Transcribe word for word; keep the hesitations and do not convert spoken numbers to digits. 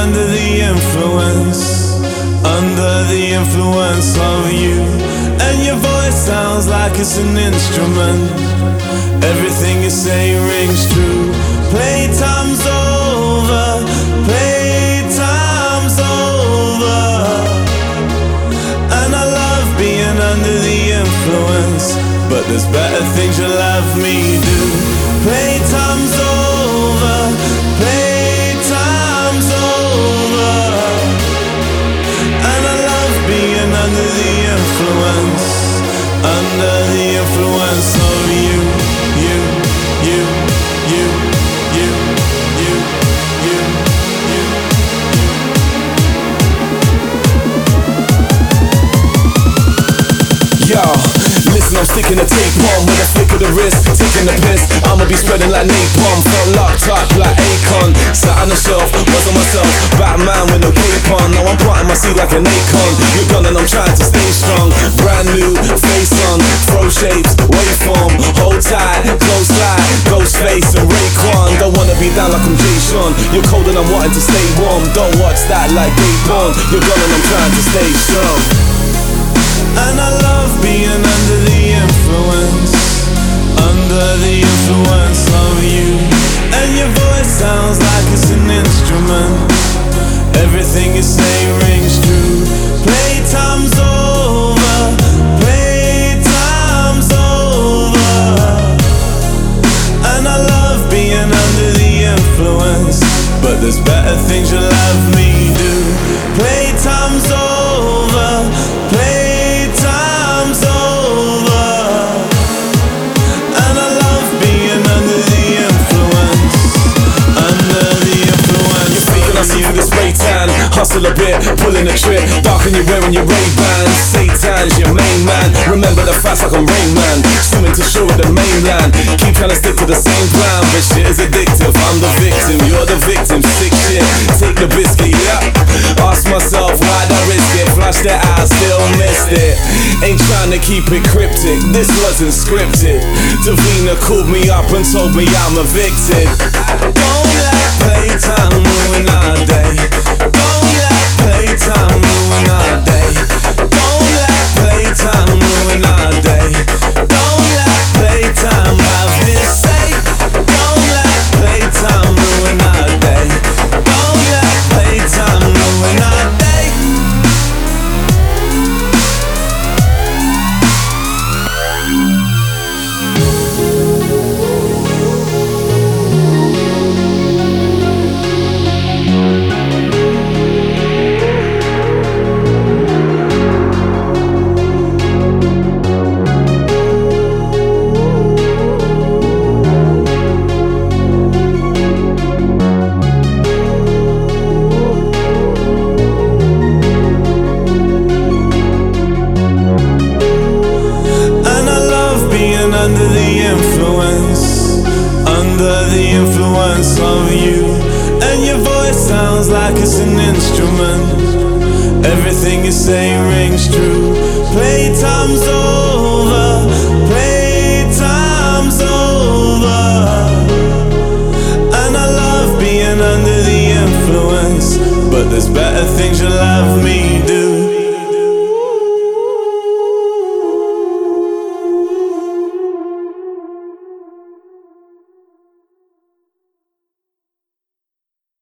under the influence, under the influence of you. And your voice sounds like it's an instrument. Everything you say rings true. Playtime's over, playtime's over. And I love being under the influence, but there's better things you'll have me do. Playtime's over, playtime's over. And I love being under the influence, under the influence of you, you, you, you, you, you, you, you, you. Yo, listen, I'm sticking the tape on with a flick of the wrist, taking the piss. I'ma be spreading like napalm, felt locked up like Akon. Sat on the shelf, wasn't myself, Batman with no cape on. Now I'm planting my seed like an acorn. You're gone and I'm trying to stay strong. Brand new face on, throw shapes, waveform. Hold tight, close slide, ghost face and Raekwon. Don't wanna be down like I'm Jay Sean. You're cold and I'm wanting to stay warm. Don't watch that like Dave Bond. You're gone and I'm trying to stay strong. And I love being under the influence, under the influence of you. And your voice sounds like it's an instrument. Everything you say rings true. Playtime's over, playtime's over. And I love being under the influence, but there's better things you'll have me do. Playtime's over, play Time's over. And I love being under the influence, under the influence. You're faking, I see you this spray tan. Hustle a bit, pulling a trick. Dark and you're wearing your Ray-Bans. Satan's your main man. Remember the facts like I'm Rain Man. Swimming to shore at the mainland. Keep trying to stick to the same plan, but shit is addictive. I'm the victim, you're the victim. Sick shit, take the biscuit, yeah. Ask myself why'd I risk it. Flashed it out, still missed it. Ain't trying to keep it cryptic, this wasn't scripted. Davina called me up and told me I'm evicted. Don't let playtime ruin our day. Don't let playtime ruin our day. Don't let playtime ruin our day. Don't let playtime have this say. Don't let playtime ruin our day. Don't let playtime ruin our day. Under the influence, under the influence of you. And your voice sounds like it's an instrument. Everything you say rings true. Playtime's over, playtime's over. And I love being under the influence, but there's better things